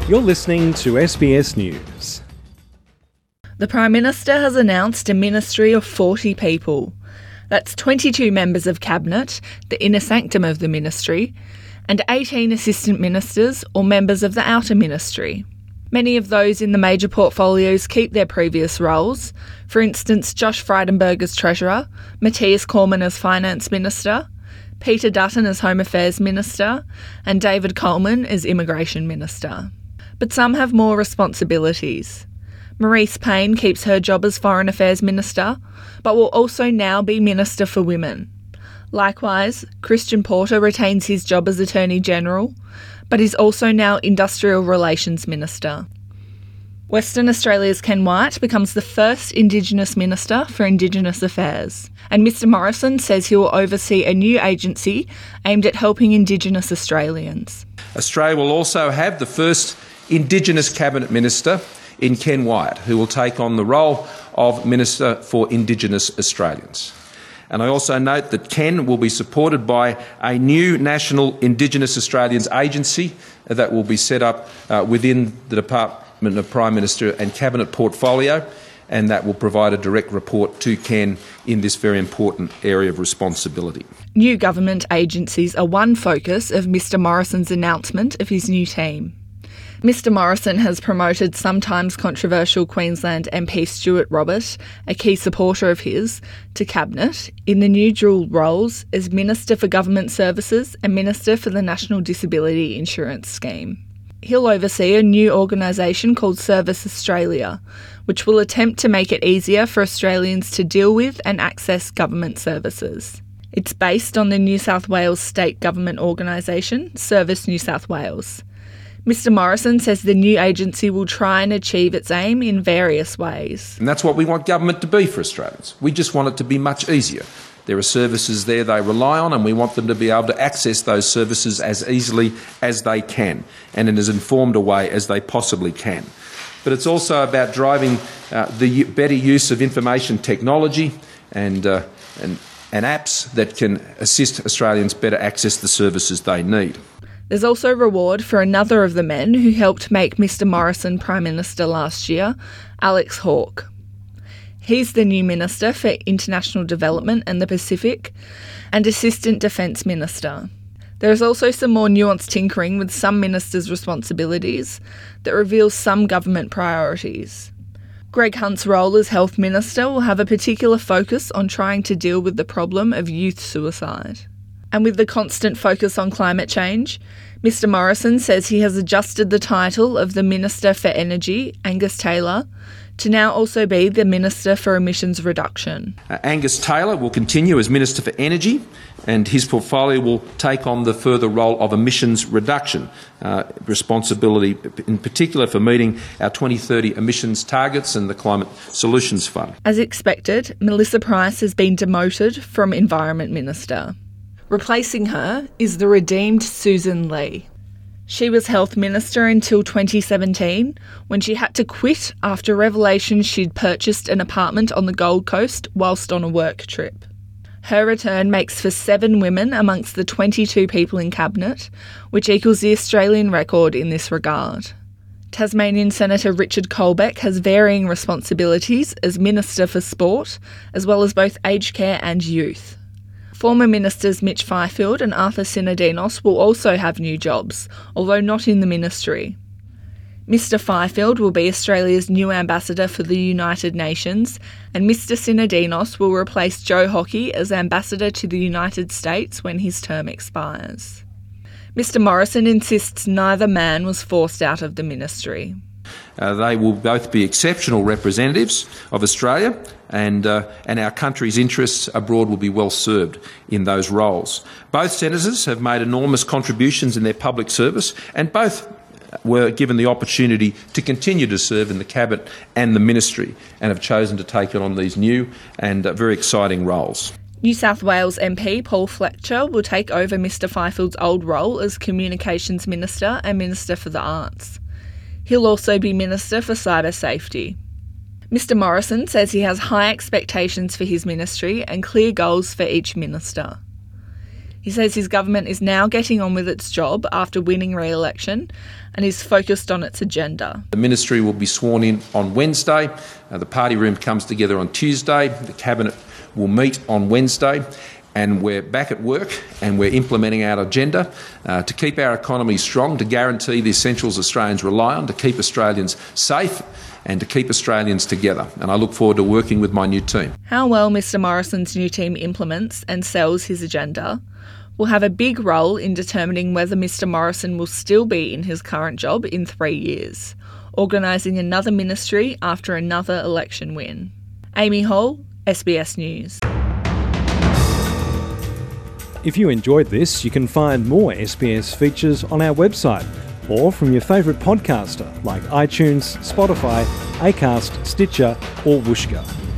You're listening to SBS News. The Prime Minister has announced a ministry of 40 people. That's 22 members of Cabinet, the inner sanctum of the ministry, and 18 assistant ministers or members of the outer ministry. Many of those in the major portfolios keep their previous roles. For instance, Josh Frydenberg as Treasurer, Matthias Cormann as Finance Minister, Peter Dutton as Home Affairs Minister, and David Coleman as Immigration Minister. But some have more responsibilities. Marise Payne keeps her job as Foreign Affairs Minister, but will also now be Minister for Women. Likewise, Christian Porter retains his job as Attorney General, but is also now Industrial Relations Minister. Western Australia's Ken Wyatt becomes the first Indigenous Minister for Indigenous Affairs, and Mr Morrison says he will oversee a new agency aimed at helping Indigenous Australians. Australia will also have the first Indigenous Cabinet Minister in Ken Wyatt, who will take on the role of Minister for Indigenous Australians. And I also note that Ken will be supported by a new National Indigenous Australians Agency that will be set up within the Department of Prime Minister and Cabinet portfolio, and that will provide a direct report to Ken in this very important area of responsibility. New government agencies are one focus of Mr Morrison's announcement of his new team. Mr Morrison has promoted sometimes controversial Queensland MP Stuart Robert, a key supporter of his, to Cabinet in the new dual roles as Minister for Government Services and Minister for the National Disability Insurance Scheme. He'll oversee a new organisation called Service Australia, which will attempt to make it easier for Australians to deal with and access government services. It's based on the New South Wales state government organisation, Service New South Wales. Mr Morrison says the new agency will try and achieve its aim in various ways. And that's what we want government to be for Australians. We just want it to be much easier. There are services there they rely on, and we want them to be able to access those services as easily as they can and in as informed a way as they possibly can. But it's also about driving the better use of information technology and apps that can assist Australians better access the services they need. There's also reward for another of the men who helped make Mr Morrison Prime Minister last year, Alex Hawke. He's the new Minister for International Development and the Pacific and Assistant Defence Minister. There is also some more nuanced tinkering with some ministers' responsibilities that reveals some government priorities. Greg Hunt's role as Health Minister will have a particular focus on trying to deal with the problem of youth suicide. And with the constant focus on climate change, Mr Morrison says he has adjusted the title of the Minister for Energy, Angus Taylor, to now also be the Minister for Emissions Reduction. Angus Taylor will continue as Minister for Energy, and his portfolio will take on the further role of emissions reduction, responsibility in particular for meeting our 2030 emissions targets and the Climate Solutions Fund. As expected, Melissa Price has been demoted from Environment Minister. Replacing her is the redeemed Susan Lee. She was Health Minister until 2017, when she had to quit after revelations she'd purchased an apartment on the Gold Coast whilst on a work trip. Her return makes for 7 women amongst the 22 people in Cabinet, which equals the Australian record in this regard. Tasmanian Senator Richard Colbeck has varying responsibilities as Minister for Sport, as well as both aged care and youth. Former Ministers Mitch Fifield and Arthur Sinodinos will also have new jobs, although not in the ministry. Mr Fifield will be Australia's new ambassador for the United Nations, and Mr Sinodinos will replace Joe Hockey as ambassador to the United States when his term expires. Mr Morrison insists neither man was forced out of the ministry. They will both be exceptional representatives of Australia, and our country's interests abroad will be well served in those roles. Both senators have made enormous contributions in their public service, and both were given the opportunity to continue to serve in the Cabinet and the ministry, and have chosen to take on these new and very exciting roles. New South Wales MP Paul Fletcher will take over Mr Fifield's old role as Communications Minister and Minister for the Arts. He'll also be Minister for Cyber Safety. Mr Morrison says he has high expectations for his ministry and clear goals for each minister. He says his government is now getting on with its job after winning re-election and is focused on its agenda. The ministry will be sworn in on Wednesday. The party room comes together on Tuesday. The cabinet will meet on Wednesday. And we're back at work and we're implementing our agenda to keep our economy strong, to guarantee the essentials Australians rely on, to keep Australians safe and to keep Australians together. And I look forward to working with my new team. How well Mr Morrison's new team implements and sells his agenda will have a big role in determining whether Mr Morrison will still be in his current job in 3 years, organising another ministry after another election win. Amy Hall, SBS News. If you enjoyed this, you can find more SBS features on our website or from your favourite podcaster like iTunes, Spotify, Acast, Stitcher or Whooshkaa.